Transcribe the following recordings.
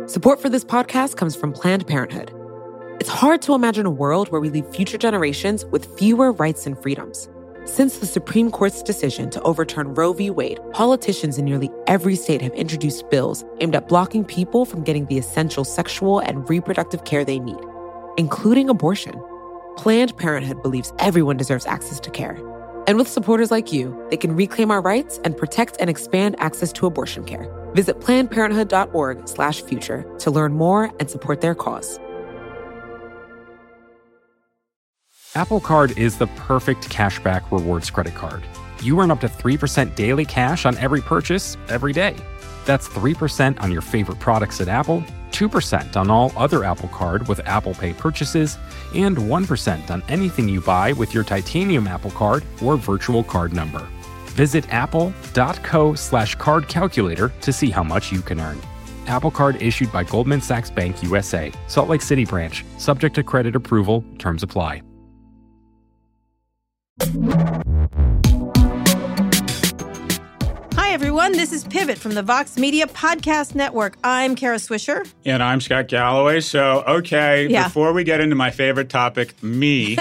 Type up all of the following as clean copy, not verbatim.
Support for this podcast comes from Planned Parenthood. It's hard to imagine a world where we leave future generations with fewer rights and freedoms. Since the Supreme Court's decision to overturn Roe v. Wade, politicians in nearly every state have introduced bills aimed at blocking people from getting the essential sexual and reproductive care they need, including abortion. Planned Parenthood believes everyone deserves access to care. And with supporters like you, they can reclaim our rights and protect and expand access to abortion care. Visit PlannedParenthood.org/future to learn more and support their cause. Apple Card is the perfect cashback rewards credit card. You earn up to 3% daily cash on every purchase every day. That's 3% on your favorite products at Apple, 2% on all other Apple Card with Apple Pay purchases, and 1% on anything you buy with your titanium Apple Card or virtual card number. Visit apple.co/card calculator to see how much you can earn. Apple Card issued by Goldman Sachs Bank USA, Salt Lake City branch, subject to credit approval, terms apply. Hi, everyone. This is Pivot from the Vox Media Podcast Network. I'm Kara Swisher. And I'm Scott Galloway. So, before we get into my favorite topic, me.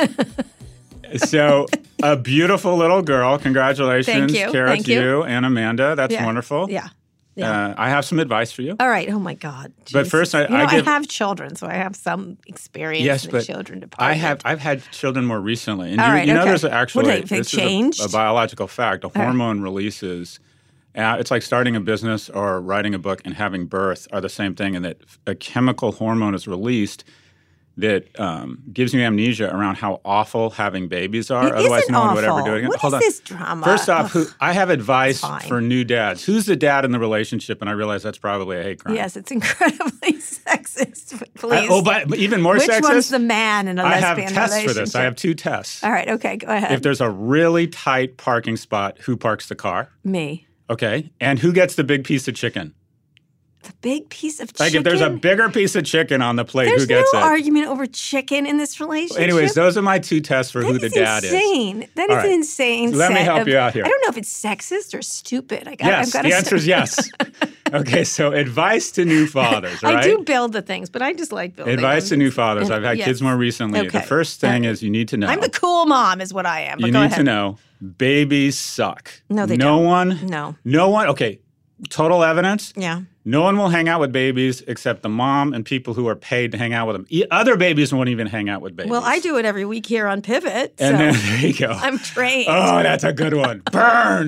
So, a beautiful little girl. Congratulations, Thank you. Kara, to you and Amanda. That's wonderful. Yeah. I have some advice for you. All right. Oh, my God. Jeez. But first, I have children, so I have some experience in the children department. I've had children more recently. And there's actually this is a biological fact. A hormone releases. It's like starting a business or writing a book and having birth are the same thing, and that a chemical hormone is released that gives you amnesia around how awful having babies are. Otherwise, no one would ever do it again. What is this drama? First off, I have advice for new dads. Who's the dad in the relationship? And I realize that's probably a hate crime. Yes, it's incredibly sexist. Please. But even more sexist? Which one's the man in a lesbian relationship? I have tests for this. I have 2 tests. All right, okay, go ahead. If there's a really tight parking spot, who parks the car? Me. Okay. And who gets the big piece of chicken? The big piece of chicken? Like if there's a bigger piece of chicken on the plate, who gets it? There's no argument over chicken in this relationship. Anyways, those are my 2 tests for who the dad is. That is an insane Let me help you out here. I don't know if it's sexist or stupid. The answer is yes. Okay, so advice to new fathers, right? I do build the things, but I just like building Advice to new fathers. I've had kids more recently. Okay. The first thing is you need to know. I'm the cool mom is what I am, but you need to know babies suck. No, they don't. No one. Okay, total evidence. Yeah. No one will hang out with babies except the mom and people who are paid to hang out with them. Other babies won't even hang out with babies. Well, I do it every week here on Pivot. And then there you go. I'm trained. Oh, that's a good one. Burn.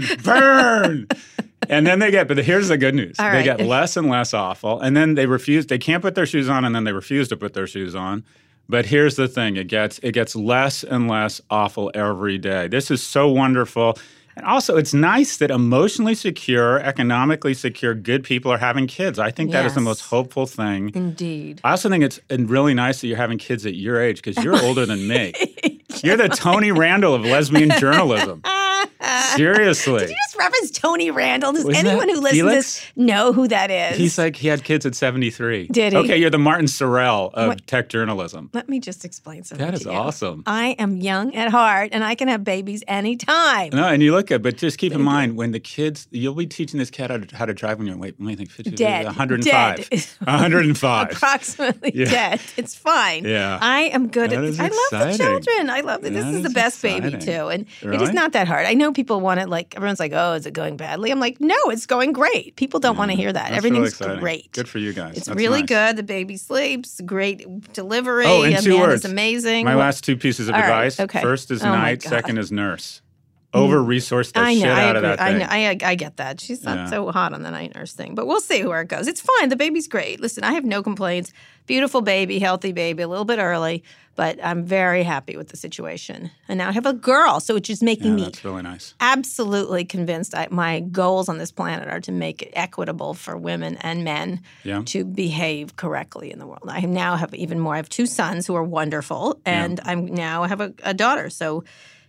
And then but here's the good news. They get less and less awful. And then they can't put their shoes on, and then they refuse to put their shoes on. But here's the thing. It gets less and less awful every day. This is so wonderful. And also, it's nice that emotionally secure, economically secure, good people are having kids. I think that is the most hopeful thing. Indeed. I also think it's really nice that you're having kids at your age because you're older than me. You're the Tony Randall of lesbian journalism. Seriously. Did you just reference Tony Randall? Does anyone who listens to this know who that is? He's like, he had kids at 73. Did he? Okay, you're the Martin Sorrell of tech journalism. Let me just explain something That is to you. awesome. I am young at heart, and I can have babies anytime. No, and you look good, but just keep in mind, when the kids, you'll be teaching this kid how to drive when you're, let me think, 50, dead. 105. Dead. 105. Approximately dead. It's fine. Yeah. I am good That at is I love the exciting. children. I love it. This is the best baby, too. And it is not that hard. I know people want it, like, everyone's like, oh, is it going badly? I'm like, no, it's going great. People don't want to hear that. Everything's really great. Good for you guys. It's That's really nice. good. The baby sleeps. Great delivery. Oh, in 2 words. Is amazing. My last 2 pieces of All right, advice. okay. First is Oh, my night. God. Second is nurse. Over-resource the shit out of that thing. I get that. She's not so hot on the night nurse thing. But we'll see where it goes. It's fine. The baby's great. Listen, I have no complaints. Beautiful baby, healthy baby, a little bit early. But I'm very happy with the situation. And now I have a girl, so it's just making me that's really nice. absolutely convinced my goals on this planet are to make it equitable for women and men to behave correctly in the world. I now have even more. I have 2 sons who are wonderful, and I have a daughter. So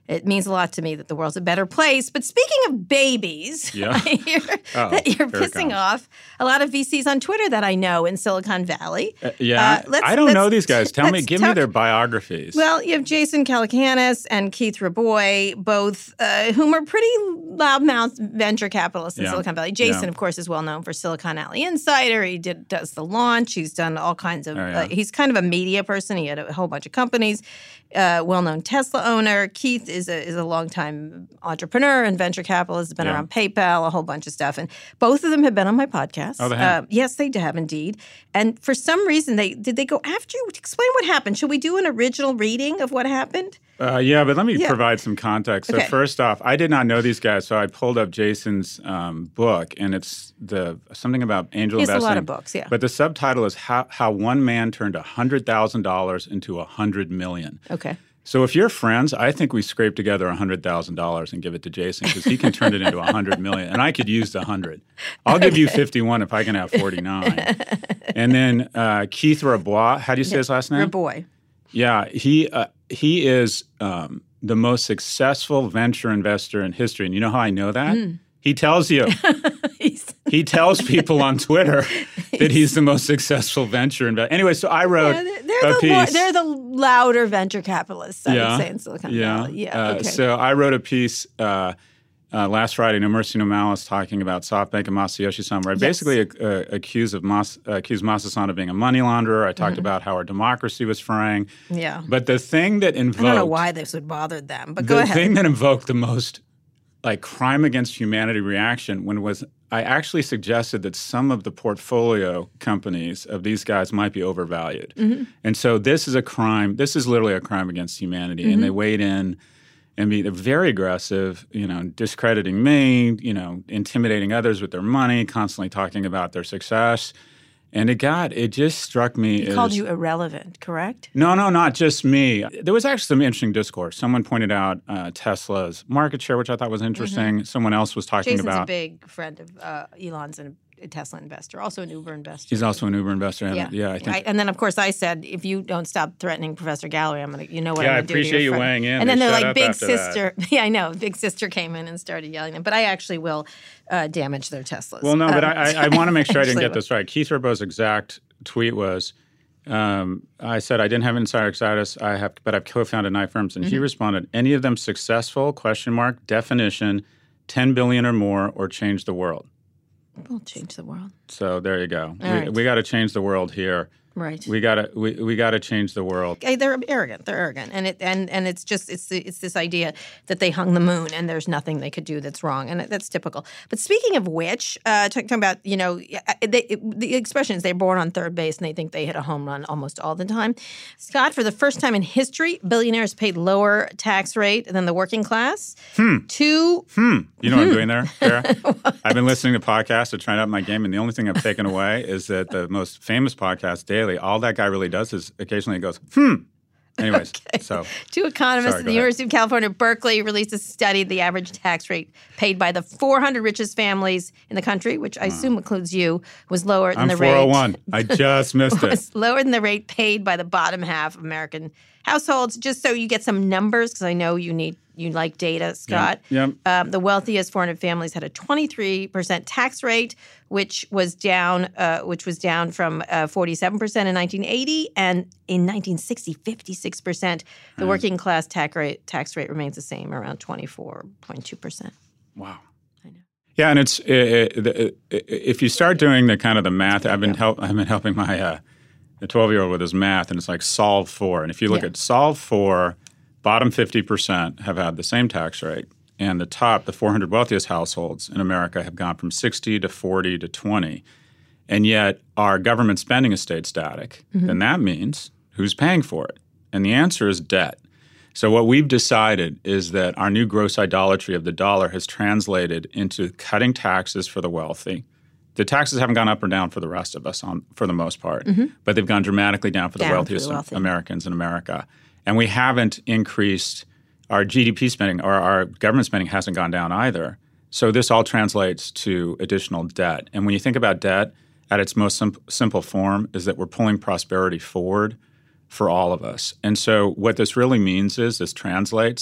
It means a lot to me that the world's a better place. But speaking of babies, I hear that you're pissing off a lot of VCs on Twitter that I know in Silicon Valley. I don't know these guys. Give me their biographies. Well, you have Jason Calacanis and Keith Rabois, both whom are pretty loudmouth venture capitalists in Silicon Valley. Jason, of course, is well known for Silicon Valley Insider. He does the launch. He's done all kinds of he's kind of a media person. He had a whole bunch of companies. Well-known Tesla owner. Keith is a longtime entrepreneur and venture capitalist. Has been around PayPal, a whole bunch of stuff. And both of them have been on my podcast. Oh, they have? Yes, they have indeed. And for some reason, did they go after you? Explain what happened. Should we do an original reading of what happened? But let me provide some context. So first off, I did not know these guys, so I pulled up Jason's book, and it's something about angel investing. He has a lot of books, But the subtitle is How One Man Turned $100,000 into $100 million. Okay. So if you're friends, I think we scrape together $100,000 and give it to Jason because he can turn it into $100 million, and I could use the 100. I'll give you 51 if I can have 49. And then Keith Rabois, how do you say his last name? Rabois. Yeah, he is the most successful venture investor in history, and you know how I know that? He tells you. He tells people on Twitter that he's the most successful venture investor. Anyway, so I wrote a piece. They're the louder venture capitalists, I would say, in Silicon Valley. Okay. So I wrote a piece last Friday, No Mercy, No Malice, talking about SoftBank and Masayoshi Son, where I basically accused Masa-san of being a money launderer. I talked about how our democracy was fraying. Yeah. But the thing that invoked— I don't know why this would bother them, but go ahead. The thing that invoked the most crime against humanity reaction was I actually suggested that some of the portfolio companies of these guys might be overvalued. And so this is a crime. This is literally a crime against humanity. And they weighed in and they're very aggressive, discrediting me, intimidating others with their money, constantly talking about their success. And it just struck me He called you irrelevant, correct? No, not just me. There was actually some interesting discourse. Someone pointed out Tesla's market share, which I thought was interesting. Someone else was talking about— Jason's a big friend of Elon's and a Tesla investor, also an Uber investor. He's also an Uber investor. Yeah, I think. And then, of course, I said, if you don't stop threatening Professor Galloway, I'm going to, what I'm going to do to your I appreciate you weighing in. And then they're like, big sister. Yeah, I know. Big sister came in and started yelling at them. But I actually will damage their Teslas. Well, no, but I want to make sure I didn't get this right. Keith Rabois' exact tweet was, I said, I didn't have insider status, but I've co-founded 9 firms. And he responded, any of them successful, ? Definition, 10 billion or more, or change the world. We'll change the world. So there you go. We got to change the world here. Right. We got to change the world. They're arrogant, and it's just it's this idea that they hung the moon and there's nothing they could do that's wrong, and that's typical. But speaking of which, talking about the expression is they're born on third base and they think they hit a home run almost all the time. Scott, for the first time in history, billionaires paid lower tax rate than the working class. You know what I'm doing there, Sarah? I've been listening to podcasts to try to up my game, and the only thing I've taken away is that the most famous podcast, Daily, all that guy really does is occasionally he goes, Anyways, so. 2 economists at the University of California, Berkeley, released a study of the average tax rate paid by the 400 richest families in the country, which I assume includes you, was lower than the rate. I'm 401. I just missed it. Was lower than the rate paid by the bottom half of American households. Just so you get some numbers, because I know you like data, Scott. Yep. The wealthiest 400 families had a 23% tax rate, which was down from 47% in 1980, and in 1960, 56%. The working class tax rate remains the same, around 24.2%. Wow. I know. Yeah, and it's if you start doing the math, I've been helping my the 12-year-old with his math, and it's like solve for. And if you look at solve for, bottom 50% have had the same tax rate, and the 400 wealthiest households in America have gone from 60 to 40 to 20. And yet our government spending has stayed static. Then that means who's paying for it? And the answer is debt. So what we've decided is that our new gross idolatry of the dollar has translated into cutting taxes for the wealthy. The taxes haven't gone up or down for the rest of us for the most part, but they've gone dramatically down for the wealthiest Americans in America. And we haven't increased our GDP spending, or our government spending hasn't gone down either. So this all translates to additional debt. And when you think about debt at its most simple form is that we're pulling prosperity forward for all of us. And so what this really means is, this translates,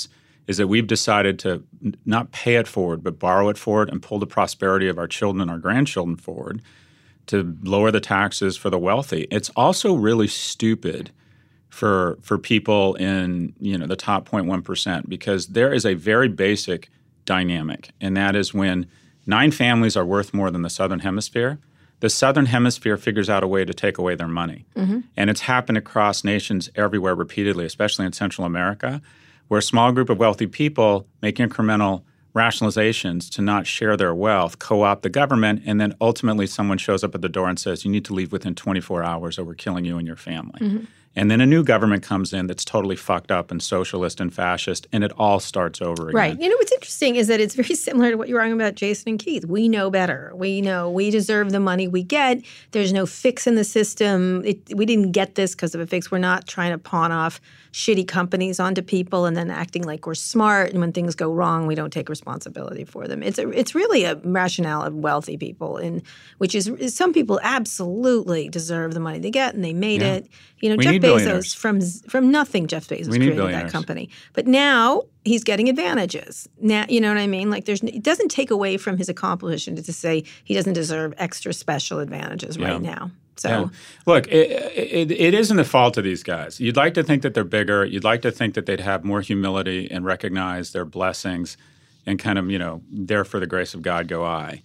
is that we've decided to not pay it forward, but borrow it forward and pull the prosperity of our children and our grandchildren forward to lower the taxes for the wealthy. It's also really stupid for people in the top 0.1%, because there is a very basic dynamic, and that is when 9 families are worth more than the Southern Hemisphere, the Southern Hemisphere figures out a way to take away their money. Mm-hmm. And it's happened across nations everywhere repeatedly, especially in Central America, where a small group of wealthy people make incremental rationalizations to not share their wealth, co-opt the government, and then ultimately someone shows up at the door and says, you need to leave within 24 hours or we're killing you and your family. Mm-hmm. And then a new government comes in that's totally fucked up and socialist and fascist, and it all starts over again. Right. What's interesting is that it's very similar to what you were talking about, Jason and Keith. We know better. We know we deserve the money we get. There's no fix in the system. We didn't get this because of a fix. We're not trying to pawn off shitty companies onto people and then acting like we're smart. And when things go wrong, we don't take responsibility for them. It's really a rationale of wealthy people, which is some people absolutely deserve the money they get, and they made it. Jeff Bezos, from nothing, Jeff Bezos created that company. But now he's getting advantages. Now, you know what I mean? Like it doesn't take away from his accomplishment to say he doesn't deserve extra special advantages right now. So, look, it isn't the fault of these guys. You'd like to think that they're bigger. You'd like to think that they'd have more humility and recognize their blessings and kind of, there for the grace of God go I.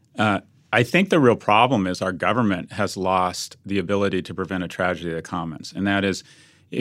I think the real problem is our government has lost the ability to prevent a tragedy of the commons. And that is,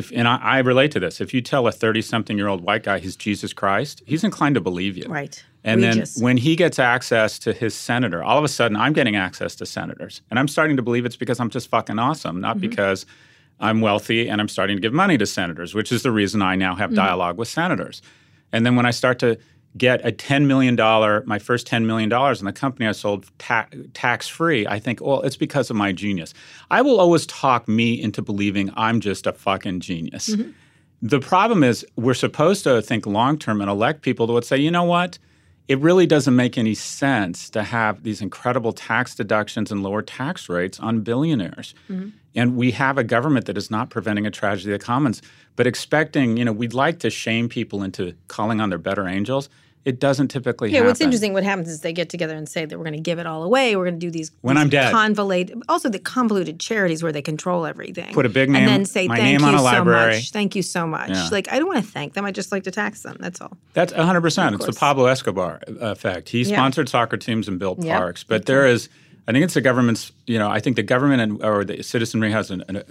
I relate to this. If you tell a 30-something-year-old white guy he's Jesus Christ, he's inclined to believe you. Right. And then when he gets access to his senator, all of a sudden I'm getting access to senators. And I'm starting to believe it's because I'm just fucking awesome, not because I'm wealthy and I'm starting to give money to senators, which is the reason I now have dialogue with senators. And then when I start to get a $10 million, my first $10 million in the company I sold tax-free, I think, well, it's because of my genius. I will always talk me into believing I'm just a fucking genius. Mm-hmm. The problem is we're supposed to think long-term and elect people that would say, you know what? It really doesn't make any sense to have these incredible tax deductions and lower tax rates on billionaires. Mm-hmm. And we have a government that is not preventing a tragedy of the commons, but expecting, we'd like to shame people into calling on their better angels. It doesn't typically happen. Yeah, what's interesting, what happens is they get together and say that we're going to give it all away. We're going to do these I'm dead. Also the convoluted charities where they control everything. Put a big name, and then say, my thank name on you a library. So much. Thank you so much. Yeah. Like, I don't want to thank them. I just like to tax them. That's all. That's 100%. It's the Pablo Escobar effect. He sponsored soccer teams and built parks. But there is, I think it's the government's, I think the government or the citizenry has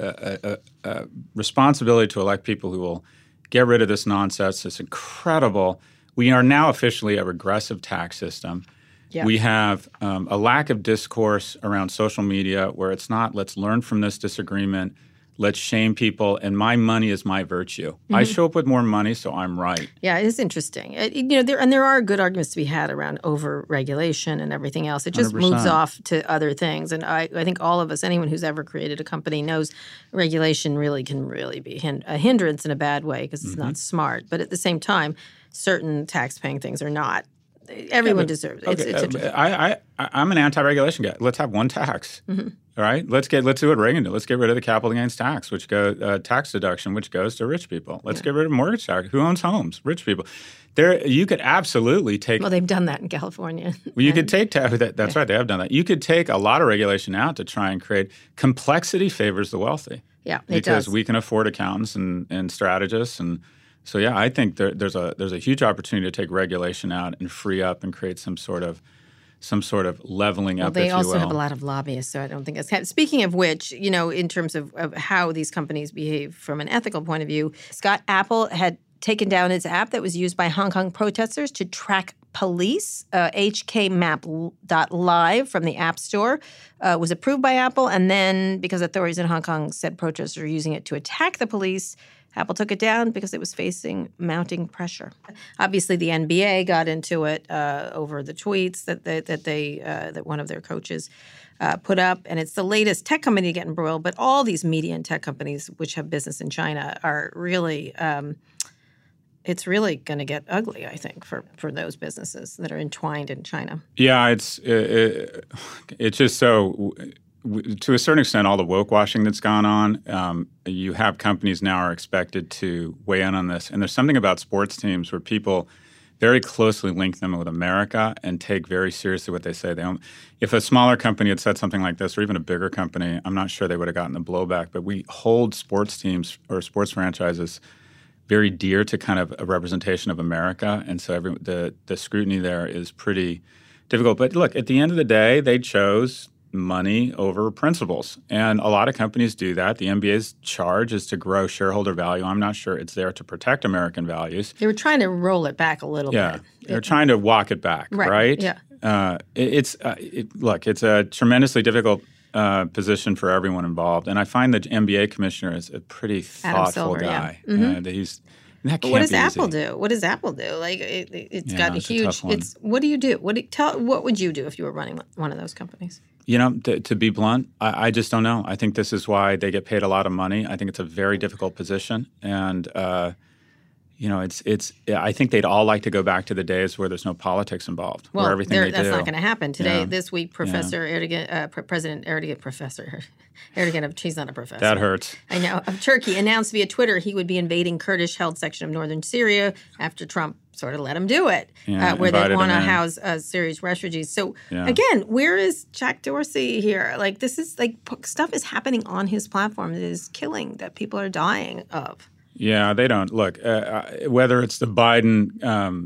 a responsibility to elect people who will get rid of this nonsense, this incredible. We are now officially a regressive tax system. Yeah. We have a lack of discourse around social media where it's not, let's learn from this disagreement, let's shame people, and my money is my virtue. Mm-hmm. I show up with more money, so I'm right. Yeah, it is interesting. There are good arguments to be had around over-regulation and everything else. It just 100%. Moves off to other things. And I think all of us, anyone who's ever created a company knows regulation can be a hindrance in a bad way because it's not smart. But at the same time, certain tax-paying things are not. Everyone deserves it. Okay, I'm an anti-regulation guy. Let's have one tax. Mm-hmm. All right, let's do what Reagan did. Let's get rid of the capital gains tax, tax deduction, which goes to rich people. Let's get rid of mortgage tax. Who owns homes? Rich people. You could absolutely take. Well, they've done that in California. Well, you could take that's right. They have done that. You could take a lot of regulation out to try and create complexity favors the wealthy. Yeah, it because does. We can afford accountants and strategists and. So yeah, I think there's a huge opportunity to take regulation out and free up and create some sort of leveling up. They also have a lot of lobbyists, so I don't think it's. Speaking of which, in terms of how these companies behave from an ethical point of view, Apple had taken down its app that was used by Hong Kong protesters to track police. HKMap.live from the App Store was approved by Apple, and then because authorities in Hong Kong said protesters were using it to attack the police, Apple took it down because it was facing mounting pressure. Obviously, the NBA got into it over the tweets that one of their coaches put up, and it's the latest tech company to get embroiled. But all these media and tech companies, which have business in China, are really it's really going to get ugly, I think, for those businesses that are entwined in China. Yeah, it's just so. to a certain extent, all the woke washing that's gone on, you have companies now are expected to weigh in on this. And there's something about sports teams where people very closely link them with America and take very seriously what they say. If a smaller company had said something like this, or even a bigger company, I'm not sure they would have gotten the blowback. But we hold sports teams or sports franchises very dear to kind of a representation of America. And so the scrutiny there is pretty difficult. But look, at the end of the day, they chose money over principles. And a lot of companies do that. The NBA's charge is to grow shareholder value. I'm not sure it's there to protect American values. They were trying to roll it back a little bit. Yeah, they're trying to walk it back, right? Yeah. It's a tremendously difficult position for everyone involved. And I find the NBA commissioner is a pretty thoughtful guy. Yeah. Mm-hmm. That but what does be Apple easy. do? What does Apple do? Like it's got a huge. Tough one. What do you do? What would you do if you were running one of those companies? You know, to be blunt, I just don't know. I think this is why they get paid a lot of money. I think it's a very difficult position, and it's. I think they'd all like to go back to the days where there's no politics involved. Well, where everything they that's do. not going to happen today. Yeah. This week, Professor Erdogan, President Erdogan, Professor Erdogan, he's not a professor. That hurts. I know. Of Turkey announced via Twitter he would be invading Kurdish-held section of northern Syria after Trump sort of let him do it, where they want to house Syria's refugees. So again, where is Jack Dorsey here? Like this is like stuff is happening on his platform that is killing, that people are dying of. Yeah, they don't look. Whether it's the Biden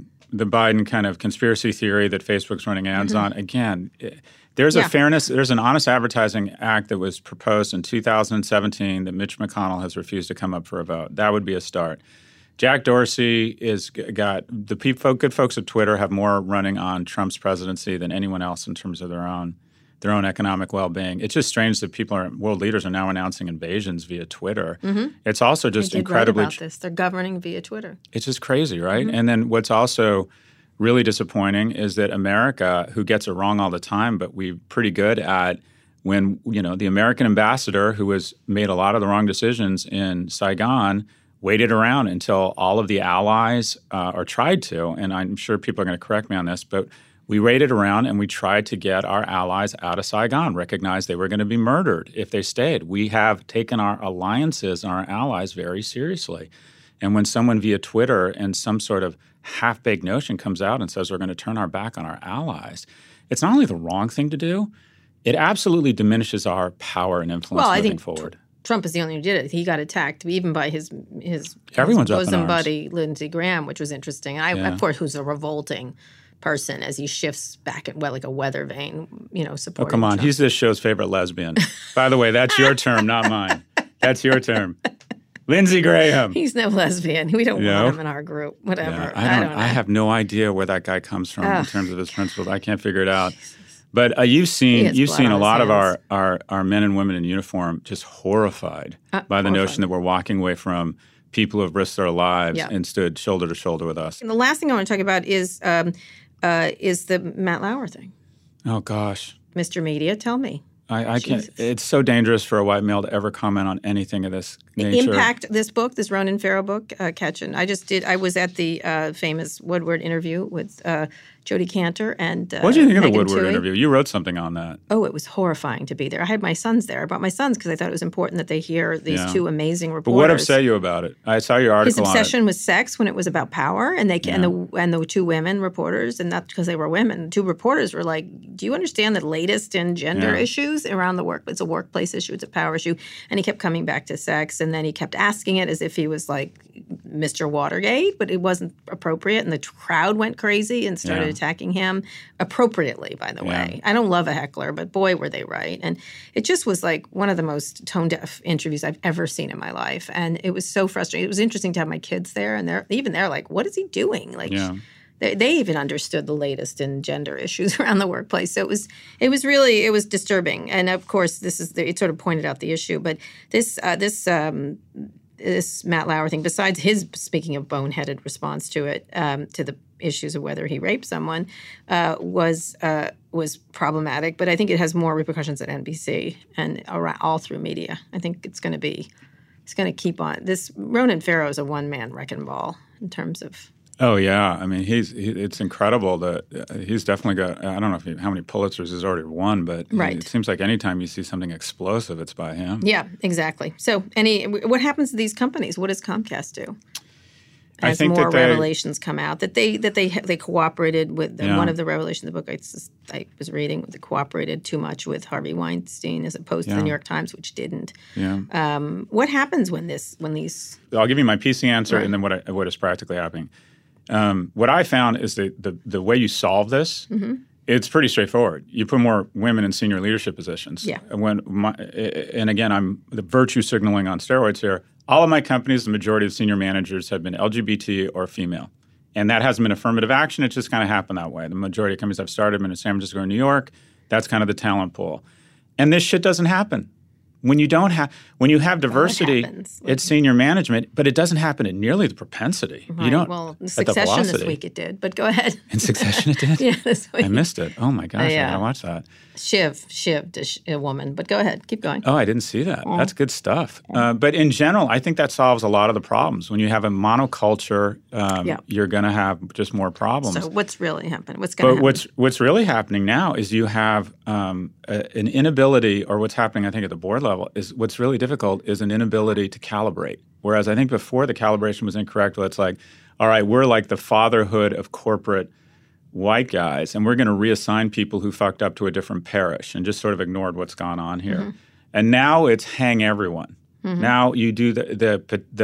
kind of conspiracy theory that Facebook's running ads on, again. There's a fairness, there's an honest advertising act that was proposed in 2017 that Mitch McConnell has refused to come up for a vote. That would be a start. Jack Dorsey the good folks at Twitter have more running on Trump's presidency than anyone else in terms of their own economic well-being. It's just strange that world leaders are now announcing invasions via Twitter. Mm-hmm. It's also just incredibly. About this. They're governing via Twitter. It's just crazy, right? Mm-hmm. And then what's also really disappointing is that America, who gets it wrong all the time, but we're pretty good at when the American ambassador, who has made a lot of the wrong decisions in Saigon, waited around until all of the allies or tried to, and I'm sure people are going to correct me on this, but we waited around and we tried to get our allies out of Saigon, recognized they were going to be murdered if they stayed. We have taken our alliances and our allies very seriously. And when someone via Twitter and some sort of half-baked notion comes out and says we're going to turn our back on our allies, it's not only the wrong thing to do, it absolutely diminishes our power and influence moving forward. Trump is the only one who did it. He got attacked even by his bosom buddy, Lindsey Graham, which was interesting. And of course, who's a revolting person as he shifts back at like a weather vane, supporting Oh, come on. Trump. He's this show's favorite lesbian. By the way, that's your term, not mine. That's your term. Lindsey Graham. He's no lesbian. We don't want him in our group. Whatever. Yeah, I don't know. I have no idea where that guy comes from in terms of his principles. I can't figure it out. But you've seen a lot of our men and women in uniform just horrified by the notion that we're walking away from people who have risked their lives and stood shoulder to shoulder with us. And the last thing I want to talk about is the Matt Lauer thing. Oh gosh, Mr. Media, tell me. I can't. It's so dangerous for a white male to ever comment on anything of this nature. Impact this book, this Ronan Farrow book, Ketchen. I was at the famous Woodward interview with Jodi Kantor and what did you think of the Megan Woodward Twohey. interview? You wrote something on that. Oh, it was horrifying to be there. I had my sons there. I brought my sons because I thought it was important that they hear these two amazing reporters. But what upset you about it? I saw your article on it. His obsession with sex when it was about power, and the two women reporters, and not because they were women. Two reporters were like, "Do you understand the latest in gender issues around the work? It's a workplace issue. It's a power issue." And he kept coming back to sex, and then he kept asking it as if he was like Mr. Watergate, but it wasn't appropriate, and the crowd went crazy and started attacking him appropriately, by the way. I don't love a heckler, but boy, were they right. And it just was like one of the most tone-deaf interviews I've ever seen in my life, and it was so frustrating. It was interesting to have my kids there, and they're like, what is he doing? Like, they even understood the latest in gender issues around the workplace. So it was disturbing. And of course, it sort of pointed out the issue. But this Matt Lauer thing, besides his, speaking of boneheaded response to it, to the issues of whether he raped someone, was problematic. But I think it has more repercussions at NBC and all through media. I think it's going to keep on. This Ronan Farrow is a one-man wrecking ball in terms of. Oh, yeah. I mean, it's incredible that he's definitely got, I don't know how many Pulitzers he's already won, but it seems like anytime you see something explosive, it's by him. Yeah, exactly. So what happens to these companies? What does Comcast do? As more revelations come out, that they cooperated with one of the revelations of the book I was reading, they cooperated too much with Harvey Weinstein as opposed to the New York Times, which didn't. Yeah. What happens when these? I'll give you my PC answer and then what is practically happening. What I found is the way you solve this. Mm-hmm. It's pretty straightforward. You put more women in senior leadership positions. Yeah. And again, I'm the virtue signaling on steroids here. All of my companies, the majority of senior managers have been LGBT or female. And that hasn't been affirmative action. It just kind of happened that way. The majority of companies I've started have been in San Francisco or New York. That's kind of the talent pool. And this shit doesn't happen. When you have diversity, it's senior management, but it doesn't happen at nearly the propensity. Right. You don't. Well, Succession this week it did, but go ahead. In Succession it did? Yeah, this week. I missed it. Oh my gosh, I gotta watch that. Shiv, a woman, but go ahead, keep going. Oh, I didn't see that. That's good stuff. But in general, I think that solves a lot of the problems. When you have a monoculture, you're going to have just more problems. So what's really happening? What's going to happen? What's really happening now is you have an inability, or what's happening, I think, at the board level, is what's really difficult is an inability to calibrate. Whereas I think before the calibration was incorrect, it's like, all right, we're like the fatherhood of corporate white guys, and we're going to reassign people who fucked up to a different parish and just sort of ignored what's gone on here. Mm-hmm. And now it's hang everyone. Mm-hmm. Now you do the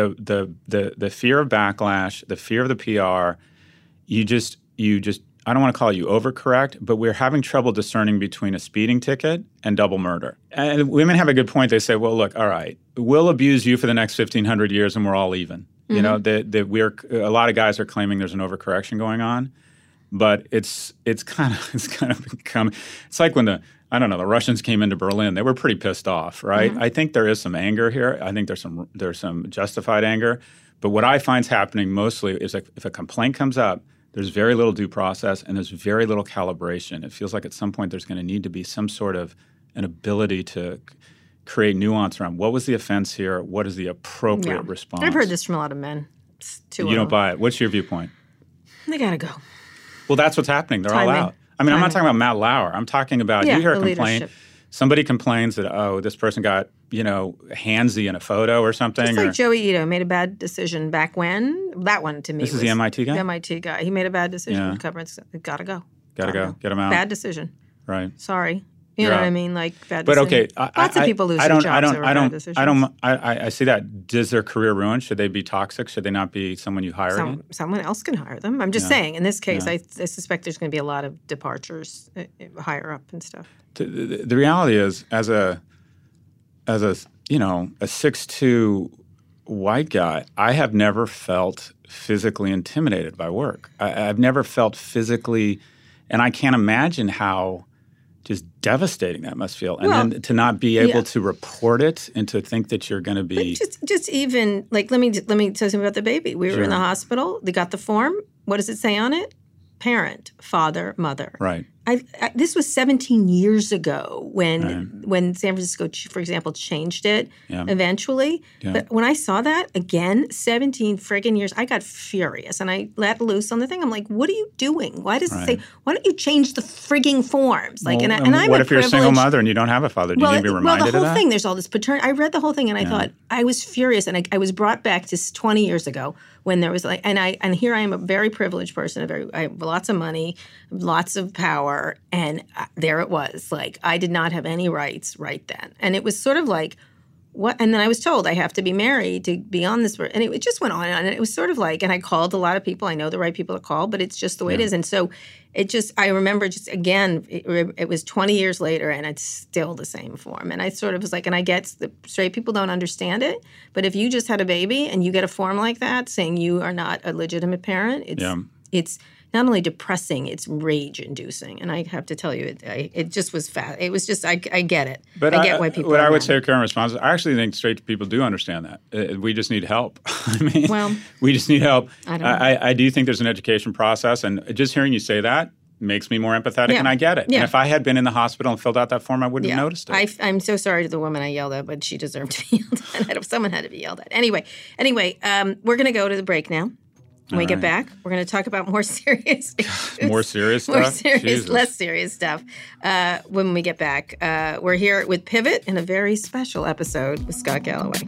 fear of backlash, the fear of the PR. You just I don't want to call you overcorrect, but we're having trouble discerning between a speeding ticket and double murder. And women have a good point. They say, well, look, all right, we'll abuse you for the next 1,500 years and we're all even. Mm-hmm. You know, a lot of guys are claiming there's an overcorrection going on. But it's kind of become, it's like when the Russians came into Berlin. They were pretty pissed off, right? Mm-hmm. I think there is some anger here. I think there's some justified anger. But what I find is happening mostly is like if a complaint comes up, there's very little due process and there's very little calibration. It feels like at some point there's going to need to be some sort of an ability to create nuance around what was the offense here, what is the appropriate response. I've heard this from a lot of men. You don't buy it. What's your viewpoint? They got to go. Well, that's what's happening. They're all out. I mean, I'm not talking about Matt Lauer. I'm talking about you hear a complaint. Leadership. Somebody complains that, this person got, handsy in a photo or something. Just like Joey Ito made a bad decision back when. That one to me This is the MIT guy? The MIT guy. He made a bad decision with coverage. Got to go. Got to go. Get him out. Bad decision. Right. Sorry. You know what I mean? Like bad decision. But okay. Lots of people lose their jobs over bad decisions. I see that. Does their career ruin? Should they be toxic? Should they not be someone you hire again? Someone else can hire them. I'm just saying, in this case, I suspect there's going to be a lot of departures higher up and stuff. The reality is, as a 6'2" white guy, I have never felt physically intimidated by work. I've never felt physically, and I can't imagine how just devastating that must feel. And then to not be able to report it and to think that you're going to be just even like let me tell you something about the baby. We were in the hospital. They got the form. What does it say on it? Parent, father, mother. Right. This was 17 years ago when San Francisco, for example, changed it eventually. Yeah. But when I saw that, again, 17 friggin' years, I got furious. And I let loose on the thing. I'm like, what are you doing? Why does it say, why don't you change the frigging forms? Like, and I'm what if you're a single mother and you don't have a father? Do you need to be reminded of that? Well, the whole thing, there's all this paternity. I read the whole thing and I thought, I was furious. And I was brought back to 20 years ago when there was like, and here I am, a very privileged person, I have lots of money, lots of power. And there it was. Like, I did not have any rights right then. And it was sort of like, what? And then I was told I have to be married to be on this. And it just went on. And it was sort of like, and I called a lot of people. I know the right people to call, but it's just the way it is. And so I remember again, it was 20 years later and it's still the same form. And I sort of was like, and I get the straight people don't understand it. But if you just had a baby and you get a form like that saying you are not a legitimate parent, it's not only depressing, it's rage-inducing. And I have to tell you, it just was fast. It was just, I get it. But I get why people What I would say, current response, I actually think straight people do understand that. We just need help. We just need help. I do think there's an education process. And just hearing you say that makes me more empathetic, and I get it. Yeah. And if I had been in the hospital and filled out that form, I wouldn't have noticed it. I'm so sorry to the woman I yelled at, but she deserved to be yelled at. Someone had to be yelled at. Anyway, we're going to go to the break now. When we get back, we're going to talk about more serious issues. More serious stuff? Less serious stuff when we get back. We're here with Pivot in a very special episode with Scott Galloway.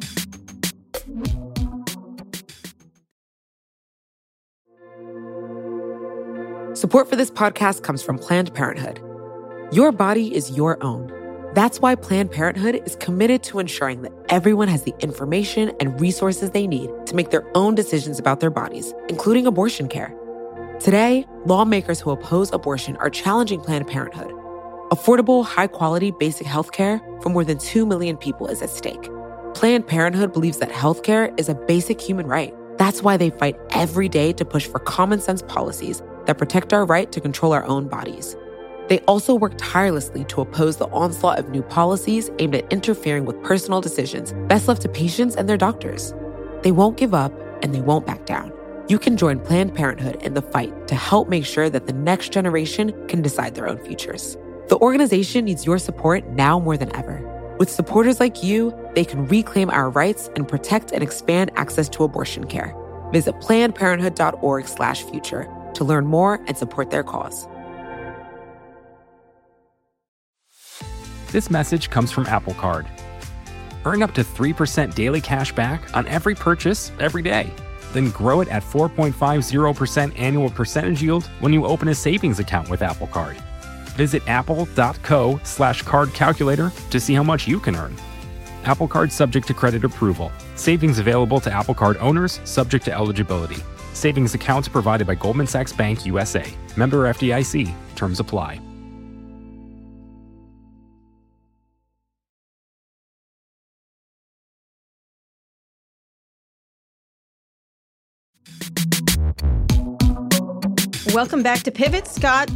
Support for this podcast comes from Planned Parenthood. Your body is your own. That's why Planned Parenthood is committed to ensuring that everyone has the information and resources they need to make their own decisions about their bodies, including abortion care. Today, lawmakers who oppose abortion are challenging Planned Parenthood. Affordable, high-quality basic health care for more than 2 million people is at stake. Planned Parenthood believes that health care is a basic human right. That's why they fight every day to push for common-sense policies that protect our right to control our own bodies. They also work tirelessly to oppose the onslaught of new policies aimed at interfering with personal decisions best left to patients and their doctors. They won't give up, and they won't back down. You can join Planned Parenthood in the fight to help make sure that the next generation can decide their own futures. The organization needs your support now more than ever. With supporters like you, they can reclaim our rights and protect and expand access to abortion care. Visit PlannedParenthood.org/future to learn more and support their cause. This message comes from Apple Card. Earn up to 3% daily cash back on every purchase every day. Then grow it at 4.50% annual percentage yield when you open a savings account with Apple Card. Visit apple.co/card calculator to see how much you can earn. Apple Card subject to credit approval. Savings available to Apple Card owners subject to eligibility. Savings accounts provided by Goldman Sachs Bank USA. Member FDIC. Terms apply. Welcome back to Pivot, Scott.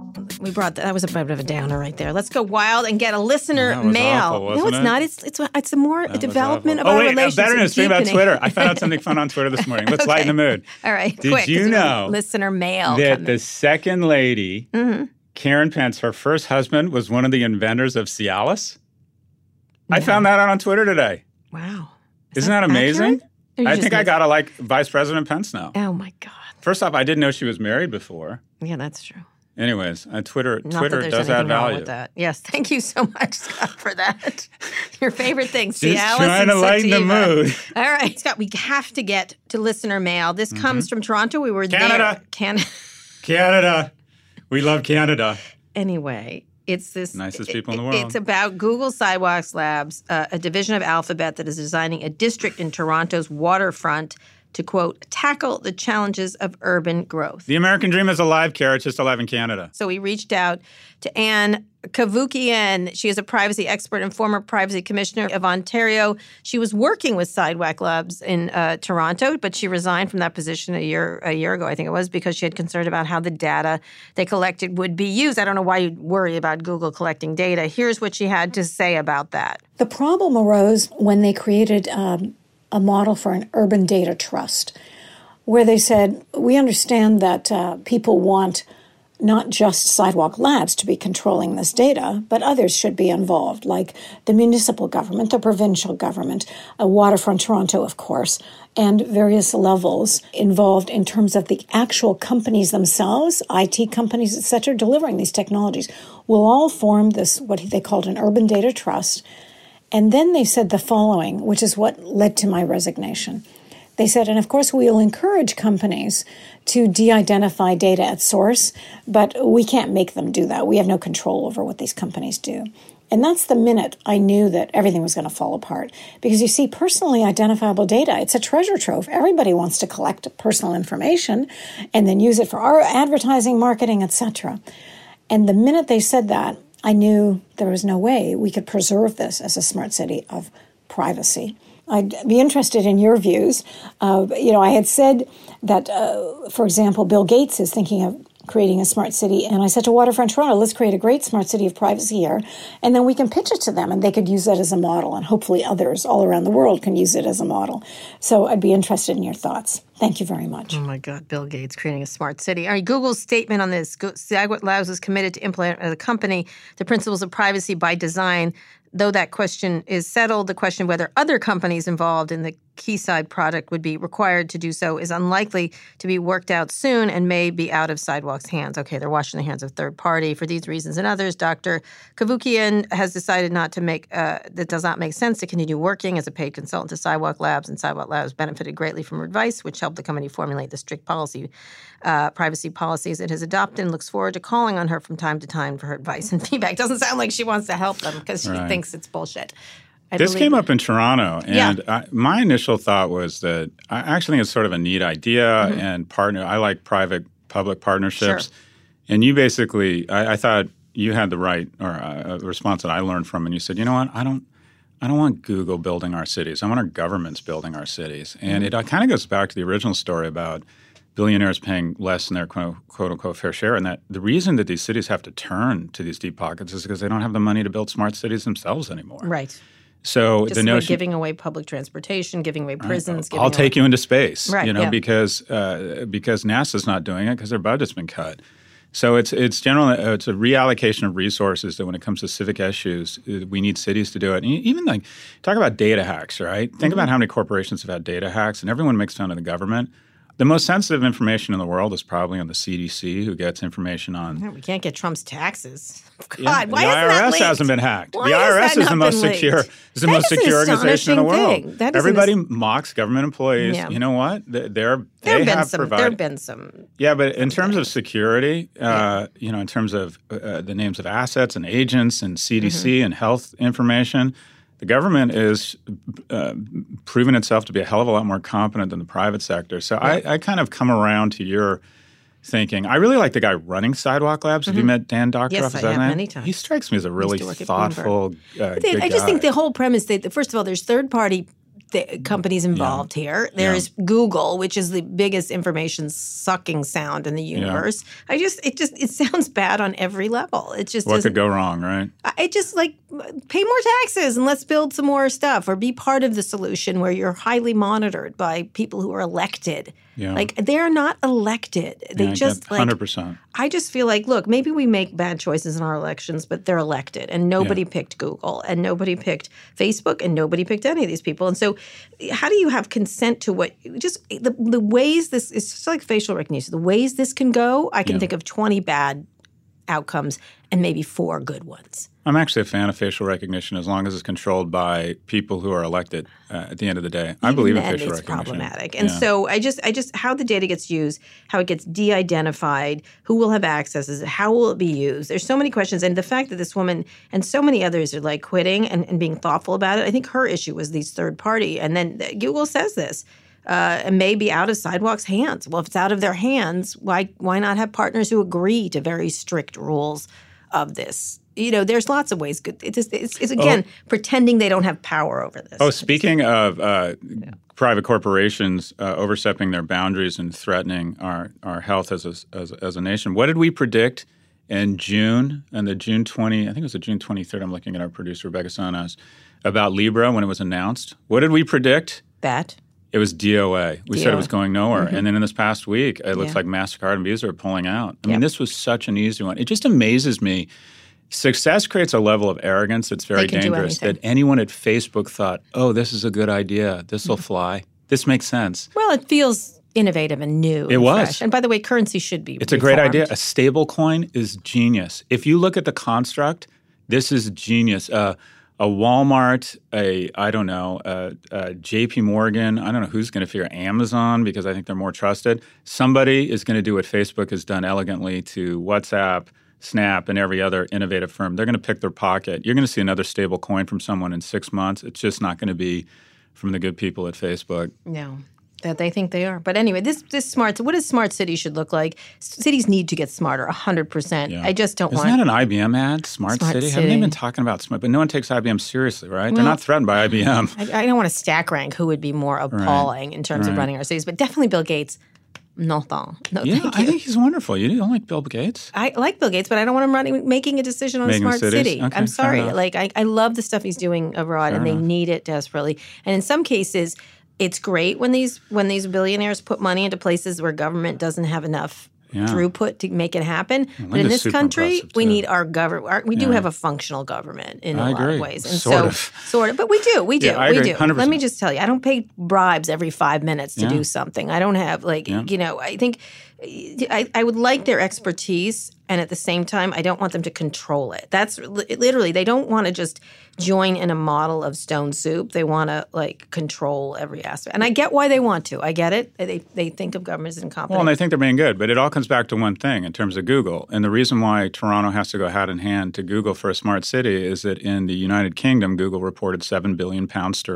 That was a bit of a downer right there. Let's go wild and get a listener mail. Awful, no, it's not. It's a more development of our relationship. Better news. Think about Twitter. I found out something fun on Twitter this morning. Let's lighten the mood. All right, Did you know listener mail that the second lady, Karen Pence, her first husband was one of the inventors of Cialis? No. I found that out on Twitter today. Wow. Isn't that amazing? I think I got to like Vice President Pence now. Oh, my God. First off, I didn't know she was married before. Yeah, that's true. Anyways, Twitter does add wrong value. With that. Yes, thank you so much, Scott, for that. Your favorite thing, Just Cialis trying to lighten the mood. All right, Scott, we have to get to listener mail. This comes from Toronto. We were Canada. there. Canada. We love Canada. Anyway, it's this nicest people in the world. It's about Google Sidewalks Labs, a division of Alphabet that is designing a district in Toronto's waterfront to, quote, tackle the challenges of urban growth. The American dream is alive, Kara. It's just alive in Canada. So we reached out to Anne Kavukian. She is a privacy expert and former privacy commissioner of Ontario. She was working with Sidewalk Labs in Toronto, but she resigned from that position a year ago, I think it was, because she had concern about how the data they collected would be used. I don't know why you'd worry about Google collecting data. Here's what she had to say about that. The problem arose when they created a model for an urban data trust, where they said, we understand that people want not just Sidewalk Labs to be controlling this data, but others should be involved, like the municipal government, the provincial government, Waterfront Toronto, of course, and various levels involved in terms of the actual companies themselves, IT companies, et cetera, delivering these technologies, will all form this, what they called an urban data trust. And then they said the following, which is what led to my resignation. They said, and of course, we will encourage companies to de-identify data at source, but we can't make them do that. We have no control over what these companies do. And that's the minute I knew that everything was going to fall apart. Because you see, personally identifiable data, it's a treasure trove. Everybody wants to collect personal information and then use it for our advertising, marketing, etc. And the minute they said that, I knew there was no way we could preserve this as a smart city of privacy. I'd be interested in your views. I had said that, for example, Bill Gates is thinking of creating a smart city. And I said to Waterfront Toronto, let's create a great smart city of privacy here. And then we can pitch it to them and they could use that as a model. And hopefully others all around the world can use it as a model. So I'd be interested in your thoughts. Thank you very much. Oh, my God. Bill Gates creating a smart city. All right, Google's statement on this. Sidewalk Labs is committed to implement as a company the principles of privacy by design. Though that question is settled, the question of whether other companies involved in the quayside project would be required to do so is unlikely to be worked out soon and may be out of Sidewalk's hands. Okay, they're washing the hands of third party. For these reasons and others, Dr. Cavoukian has decided that does not make sense to continue working as a paid consultant to Sidewalk Labs, and Sidewalk Labs benefited greatly from her advice, which helped the company formulate the strict privacy policies it has adopted, and looks forward to calling on her from time to time for her advice and feedback. Doesn't sound like she wants to help them because she thinks it's bullshit. This came up in Toronto, and my initial thought was that I actually think it's sort of a neat idea and partner. I like private-public partnerships. Sure. And you basically, I thought you had the right or a response that I learned from, and you said, you know what, I don't want Google building our cities. I want our governments building our cities. And it kind of goes back to the original story about billionaires paying less than their quote-unquote fair share, and that the reason that these cities have to turn to these deep pockets is because they don't have the money to build smart cities themselves anymore. Right. So just the notion, giving away public transportation, giving away prisons. I'll take you into space, because because NASA's not doing it because their budget's been cut. So it's generally it's a reallocation of resources that when it comes to civic issues, we need cities to do it. And even like talk about data hacks, right? Think about how many corporations have had data hacks, and everyone makes fun of the government. The most sensitive information in the world is probably on the CDC, who gets information on. We can't get Trump's taxes. God, why the isn't that IRS leaked? hasn't been hacked. Why the IRS is the most secure. Is the most secure organization in the world. Everybody mocks government employees. Yeah. You know what? There have been some. Yeah, but in terms of security, in terms of the names of assets and agents and CDC and health information. The government is proven itself to be a hell of a lot more competent than the private sector. So I kind of come around to your thinking. I really like the guy running Sidewalk Labs. Have you met Dan Doctoroff? Yes, I have many times. He strikes me as a really thoughtful, good guy. I just think the whole premise that, first of all, there's third-party companies involved here. There's Google, which is the biggest information sucking sound in the universe. Yeah. It sounds bad on every level. It just what could go wrong, right? I just pay more taxes and let's build some more stuff, or be part of the solution where you're highly monitored by people who are elected. Yeah. They're not elected. They 100%. I just feel look, maybe we make bad choices in our elections, but they're elected, and nobody picked Google, and nobody picked Facebook, and nobody picked any of these people. And so how do you have consent to the ways this is just like facial recognition, the ways this can go? I can think of 20 bad outcomes and maybe 4 good ones. I'm actually a fan of facial recognition as long as it's controlled by people who are elected at the end of the day. I believe in facial recognition. It's problematic. And so I just how the data gets used, how it gets de-identified, who will have access, how will it be used? There's so many questions. And the fact that this woman and so many others are quitting and being thoughtful about it, I think her issue was these third party. And then Google says this. It may be out of Sidewalk's hands. Well, if it's out of their hands, why not have partners who agree to very strict rules of this? There's lots of ways. It's again, pretending they don't have power over this. Oh, speaking of private corporations overstepping their boundaries and threatening our health as a nation, what did we predict in June, and the June 20, I think it was the June 23rd, I'm looking at our producer, Rebecca Sonas, about Libra when it was announced? What did we predict? That? It was DOA. We said it was going nowhere. And then in this past week, it looks like MasterCard and Visa are pulling out. I mean, this was such an easy one. It just amazes me. Success creates a level of arrogance that's very dangerous, that anyone at Facebook thought, oh, this is a good idea. This will fly. This makes sense. Well, it feels innovative and new. It was. Fresh. And by the way, currency should be It's reformed. A great idea. A stable coin is genius. If you look at the construct, this is genius. A Walmart, a JP Morgan, I don't know who's going to figure Amazon, because I think they're more trusted. Somebody is going to do what Facebook has done elegantly to WhatsApp, Snap, and every other innovative firm. They're going to pick their pocket. You're going to see another stable coin from someone in 6 months. It's just not going to be from the good people at Facebook. No. That they think they are. But anyway, what does smart cities should look like? Cities need to get smarter, 100%. Yeah. I just don't want... Isn't that an IBM ad, Smart City? Haven't they been talking about smart? But no one takes IBM seriously, right? Well, they're not threatened by IBM. I don't want to stack rank who would be more appalling in terms of running our cities, but definitely Bill Gates. No, thank you. I think he's wonderful. You don't like Bill Gates? I like Bill Gates, but I don't want him making a decision on a smart city. Okay, I'm sorry. I love the stuff he's doing abroad, and they need it desperately. And in some cases... It's great when these billionaires put money into places where government doesn't have enough throughput to make it happen. Well, but in this country, we too. need our government. We do have a functional government in a lot of ways. And sort of. But we do. Yeah, I agree, 100%. Let me just tell you, I don't pay bribes every 5 minutes to do something. I don't have, I think I would like their expertise, and at the same time, I don't want them to control it. That's literally, they don't want to just join in a model of stone soup. They want to control every aspect. And I get why they want to. I get it. They think of government as incompetent. Well, and they think they're being good, but it all comes back to one thing in terms of Google. And the reason why Toronto has to go hand in hand to Google for a smart city is that in the United Kingdom, Google reported £7 billion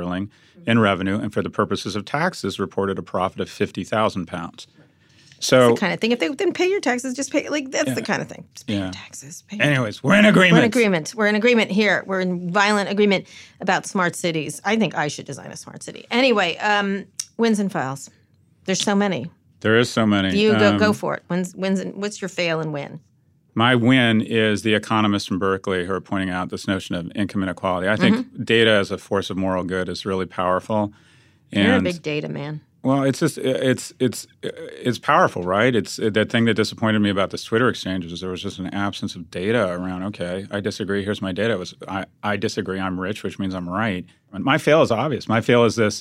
in revenue, and for the purposes of taxes, reported a profit of £50,000. So that's the kind of thing. If they didn't pay your taxes, just pay. That's the kind of thing. Just pay your taxes. Anyways, we're in agreement. We're in agreement here. We're in violent agreement about smart cities. I think I should design a smart city. Anyway, wins and files. There's so many. There is so many. You go for it. What's your fail and win? My win is the economists from Berkeley who are pointing out this notion of income inequality. I think data as a force of moral good is really powerful. You're a big data man. Well, it's just it's powerful, right? It's that thing that disappointed me about this Twitter exchange is there was just an absence of data around. Okay, I disagree. Here's my data. I disagree. I'm rich, which means I'm right. And my fail is obvious. My fail is this,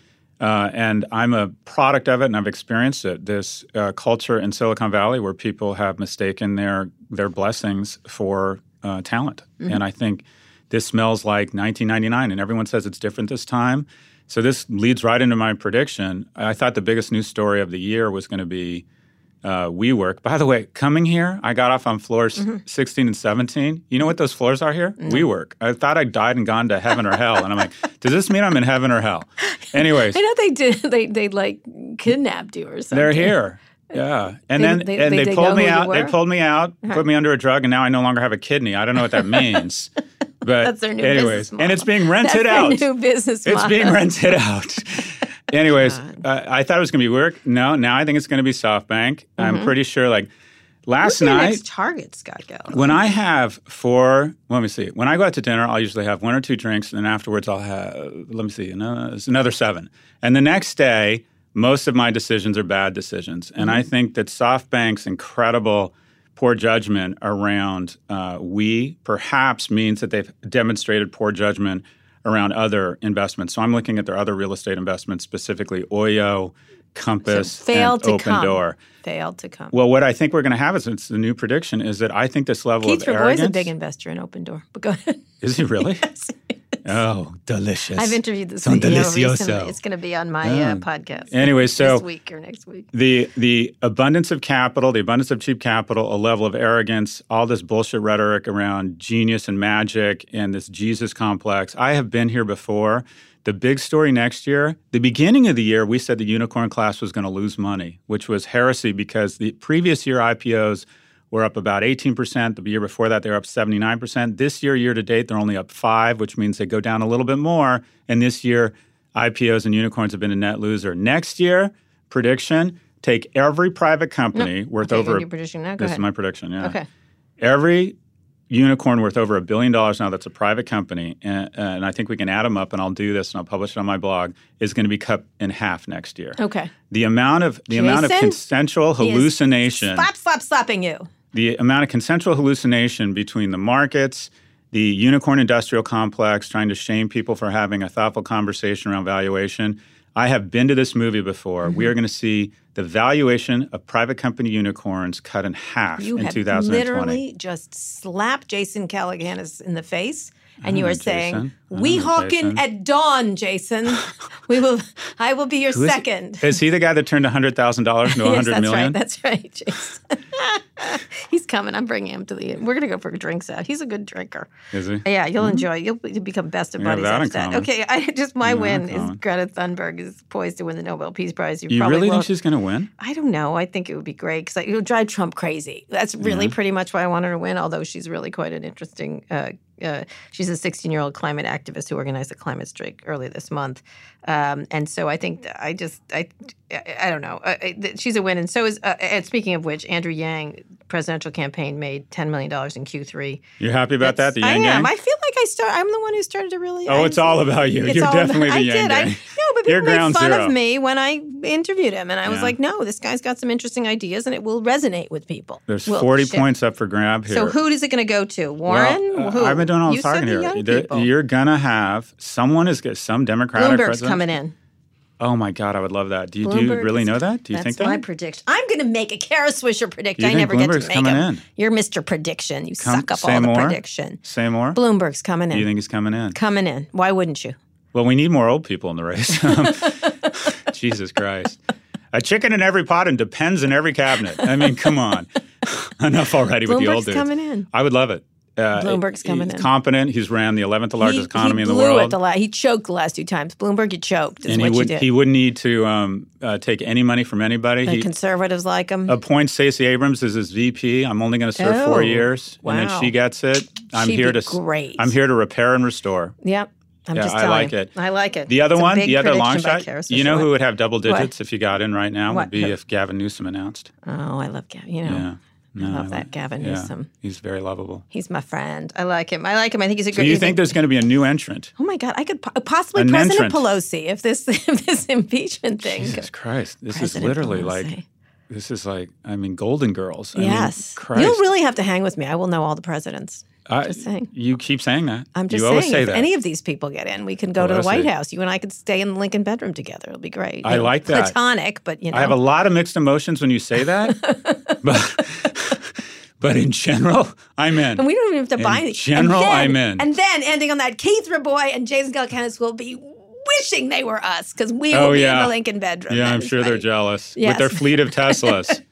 and I'm a product of it, and I've experienced it. This culture in Silicon Valley where people have mistaken their blessings for talent, and I think this smells like 1999, and everyone says it's different this time. So this leads right into my prediction. I thought the biggest news story of the year was going to be WeWork. By the way, coming here, I got off on floors 16 and 17. You know what those floors are here? No. WeWork. I thought I died and gone to heaven or hell. And I'm like, does this mean I'm in heaven or hell? Anyways. I know they did. They kidnapped you or something. They're here. Yeah. And they pulled me out. They pulled me out, put me under a drug, and now I no longer have a kidney. I don't know what that means. But that's their new business model. And it's being rented out. That's their new business model. It's being rented out. Anyways, I thought it was going to be WeWork. No, now I think it's going to be SoftBank. I'm pretty sure last night. Your next target, Scott Galloway? When I have let me see. When I go out to dinner, I'll usually have 1 or 2 drinks, and then afterwards I'll have, another 7. And the next day, most of my decisions are bad decisions. And I think that SoftBank's incredible poor judgment around perhaps means that they've demonstrated poor judgment around other investments. So I'm looking at their other real estate investments, specifically Oyo, Compass, and Opendoor. Failed to come. Well, what I think we're going to have it's the new prediction is that I think this level Keith of arrogance. Keith Rabois is a big investor in Opendoor. But go ahead. Is he really? Yes. Oh, delicious. I've interviewed the CEO recently. It's going to be on my podcast. Anyway, so this week or next week. The abundance of capital, the abundance of cheap capital, a level of arrogance, all this bullshit rhetoric around genius and magic and this Jesus complex. I have been here before. The big story next year, the beginning of the year, we said the unicorn class was going to lose money, which was heresy because the previous year IPOs were up about 18%. The year before that, they were up 79%. This year to date, they're only up 5%, which means they go down a little bit more. And this year, IPOs and unicorns have been a net loser. Next year, prediction, take every private company worth over— your prediction now? Go This ahead. is my prediction, yeah. Okay. Every unicorn worth over $1 billion now that's a private company, and I think we can add them up, and I'll do this, and I'll publish it on my blog, is going to be cut in half next year. Okay. The amount of consensual hallucination— Stop slapping you. The amount of consensual hallucination between the markets, the unicorn industrial complex, trying to shame people for having a thoughtful conversation around valuation. I have been to this movie before. We are going to see the valuation of private company unicorns cut in half in 2020. You have literally just slapped Jason Calacanis in the face. And you are saying, "Weehawken at dawn, Jason. I will be your second." Is he the guy that turned $100,000 into $100 million? That's right, Jason. He's coming. I'm bringing him to the— we're going to go for drinks out. He's a good drinker. Is he? Yeah, you'll enjoy it. You'll become best of buddies after that. Okay, my win is Greta Thunberg is poised to win the Nobel Peace Prize. You really think she's going to win? I don't know. I think it would be great because it would drive Trump crazy. That's really pretty much why I want her to win, although she's really quite an interesting— she's a 16-year-old climate activist who organized a climate strike early this month. And so I think I don't know. She's a win. And so is, and speaking of which, Andrew Yang presidential campaign made $10 million in Q3. You're happy about that, the Yang Gang? I feel like I'm the one who started to really— it's all about you. You're definitely the Yang Gang. No, but You're people made ground fun zero. of me when I interviewed him. And I was Yeah. like, no, this guy's got some interesting ideas and it will resonate with people. There's Well, 40 shit. points up for grab here. So who is it going to go to? Warren? Well, Who? I've been doing all the You said talking the here. young There- people. You're going to have some Democratic Bloomberg's president. coming in. Oh, my God, I would love that. Do you Bloomberg really is- know that? Do you think That's my that? prediction. I'm going to make a Kara Swisher prediction. Do you I think never get Bloomberg's to make coming them. in? You're Mr. Prediction. You Come- suck up say all the more? prediction. Say more? Bloomberg's coming in. Do you think he's coming in? Coming in. Why wouldn't you? Well, we need more old people in the race. Jesus Christ. A chicken in every pot and depends in every cabinet. I mean, come on. Enough already with the old Bloomberg's dudes. coming in. I would love it. Bloomberg's coming he's in. competent. He's ran the 11th largest economy in the blew world. it he choked the last two times. Bloomberg, you choked. Is And what you did. he wouldn't need to take any money from anybody. The He conservatives like him. appoints Stacey Abrams as his VP. I'm only going to serve 4 years, and wow. then she gets it. She'd be great. I'm here to repair and restore. Yep. I'm Yeah, just I telling like you. it. I like it. The other It's a one, big the other long prediction by shot, Kara you know Swisher. who would have double What? digits if you got in right now What? would be Who? if Gavin Newsom announced. Oh, I love Gavin. You know, Yeah. No, I love that Gavin yeah. Newsom. He's very lovable. He's my friend. I like him. I think he's a So great. you he's think a- there's going to be a new entrant? Oh my God! I could possibly An President entrant. Pelosi if this impeachment thing. Jesus Christ. This President is literally Pelosi. Golden Girls. I mean, Yes, Christ. you'll really have to hang with me. I will know all the presidents. Just saying. You keep saying that. I'm just you saying. always say If that. any of these people get in, we can go to the Pelosi. White House. You and I could stay in the Lincoln bedroom together. It'll be great. I like that. Platonic, but you know. I have a lot of mixed emotions when you say that. but in general, I'm in. And we don't even have to buy In anything. general, I'm in. And then ending on that, Keith Raboy and Jason Galcanis will be wishing they were us because we will be in the Lincoln bedroom. Yeah, That I'm is sure they're right. jealous. Yes. With their fleet of Teslas.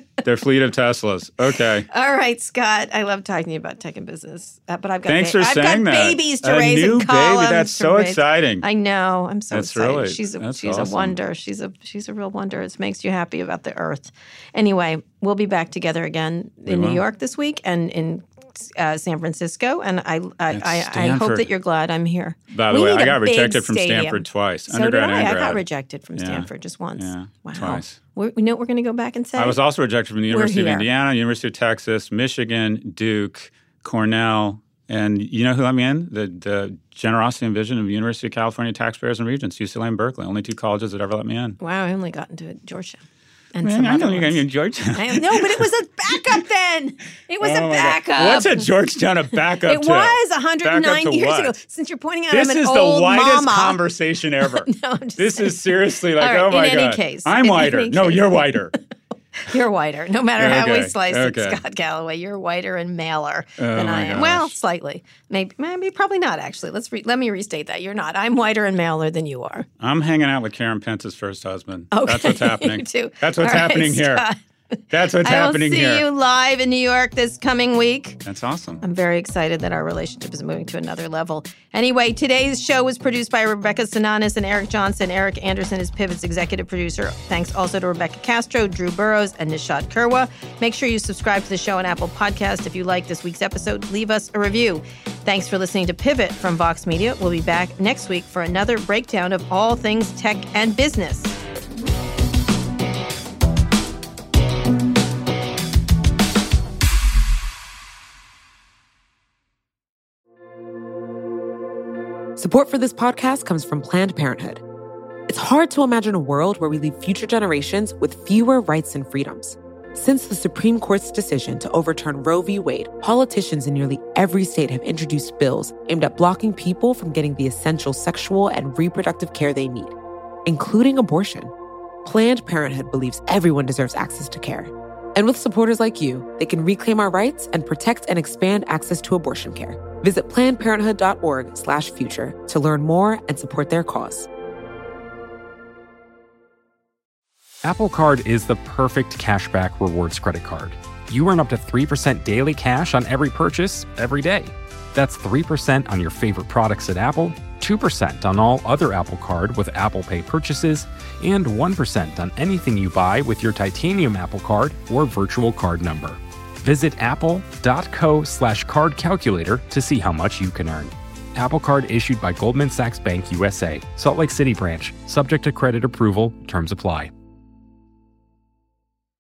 Okay. All right, Scott. I love talking to you about tech and business, but I've got Thanks for I've saying got that. babies to A raise new and columns baby. That's to so raise. exciting. I know. I'm so That's excited. really- she's that's a awesome. wonder. She's a real wonder. It makes you happy about the earth. Anyway, we'll be back together again in New will. York this week and in San Francisco. And I hope Stanford. that you're glad I'm here. By the We way, need I a got big rejected from stadium. Stanford twice. So undergrad did I. and I grad. got rejected from Yeah. Stanford just once. Yeah, Wow. twice. We know what we're going to go back and say? I was also rejected from the University of here. Indiana, University of Texas, Michigan, Duke, Cornell, and you know who let me in? The generosity and vision of University of California taxpayers and regents, UCLA and Berkeley. Only two colleges that ever let me in. Wow, I only got into Georgia. And Man, some I other know you got ones. in Georgetown. I know, but it was a backup then. It was Oh a my God. backup. What's a Georgetown a backup It to? was Backup 109 to years what? ago. Since you're pointing out This I'm an is the old whitest mama. conversation ever. No, I'm just This saying. is seriously like, All right, oh my in any God. case, I'm in whiter. any No, case. you're whiter. You're whiter. No matter how we Okay, slice okay. it, Scott Galloway, you're whiter and maler Oh than I my am. gosh. Well, slightly. Maybe, probably not, actually. Let me restate that. You're not. I'm whiter and maler than you are. I'm hanging out with Karen Pence's first husband. Okay. That's what's happening. You too. That's what's All right, happening here. Scott. That's what's I will happening see here. you live in New York this coming week. That's awesome. I'm very excited that our relationship is moving to another level. Anyway, today's show was produced by Rebecca Sananis and Eric Johnson. Eric Anderson is Pivot's executive producer. Thanks also to Rebecca Castro, Drew Burrows, and Nishad Kurwa. Make sure you subscribe to the show on Apple Podcast. If you like this week's episode, leave us a review. Thanks for listening to Pivot from Vox Media. We'll be back next week for another breakdown of all things tech and business. Support for this podcast comes from Planned Parenthood. It's hard to imagine a world where we leave future generations with fewer rights and freedoms. Since the Supreme Court's decision to overturn Roe v. Wade, politicians in nearly every state have introduced bills aimed at blocking people from getting the essential sexual and reproductive care they need, including abortion. Planned Parenthood believes everyone deserves access to care. And with supporters like you, they can reclaim our rights and protect and expand access to abortion care. Visit PlannedParenthood.org/future to learn more and support their cause. Apple Card is the perfect cashback rewards credit card. You earn up to 3% daily cash on every purchase every day. That's 3% on your favorite products at Apple, 2% on all other Apple Card with Apple Pay purchases, and 1% on anything you buy with your titanium Apple Card or virtual card number. Visit apple.co/card calculator to see how much you can earn. Apple Card issued by Goldman Sachs Bank USA, Salt Lake City branch, subject to credit approval, terms apply.